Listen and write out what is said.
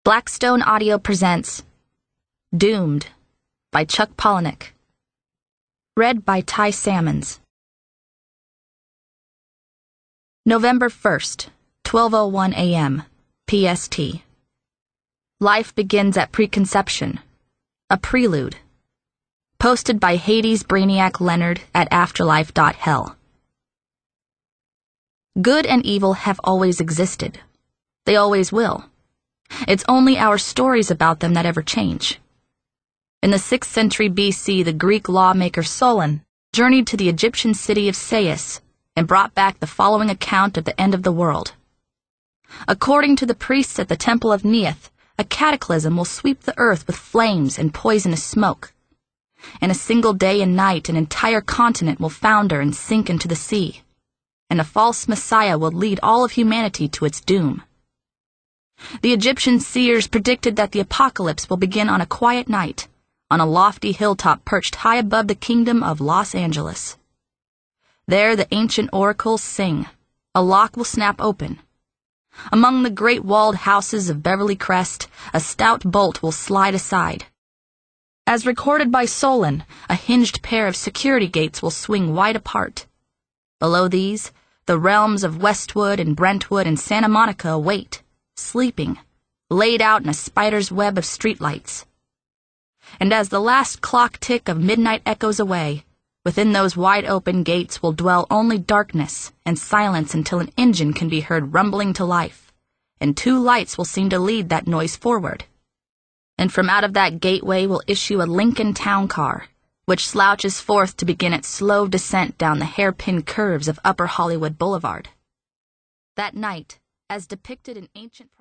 Blackstone Audio presents Doomed by Chuck Palahniuk. Read by Ty Salmons. November 1st, 12:01 a.m., PST. Life begins at preconception. A prelude. Posted by Hades Brainiac Leonard at afterlife.hell. Good and evil have always existed. They always will. It's only our stories about them that ever change. In the 6th century BC, the Greek lawmaker Solon journeyed to the Egyptian city of Sais and brought back the following account of the end of the world. According to the priests at the Temple of Neith, a cataclysm will sweep the earth with flames and poisonous smoke. In a single day and night, an entire continent will founder and sink into the sea, and a false messiah will lead all of humanity to its doom. The Egyptian seers predicted that the apocalypse will begin on a quiet night, on a lofty hilltop perched high above the kingdom of Los Angeles. There the ancient oracles sing. A lock will snap open. Among the great walled houses of Beverly Crest, a stout bolt will slide aside. As recorded by Solon, a hinged pair of security gates will swing wide apart. Below these, the realms of Westwood and Brentwood and Santa Monica await, sleeping, laid out in a spider's web of streetlights. And as the last clock tick of midnight echoes away, within those wide-open gates will dwell only darkness and silence until an engine can be heard rumbling to life, and two lights will seem to lead that noise forward. And from out of that gateway will issue a Lincoln town car, which slouches forth to begin its slow descent down the hairpin curves of Upper Hollywood Boulevard. That night, as depicted in ancient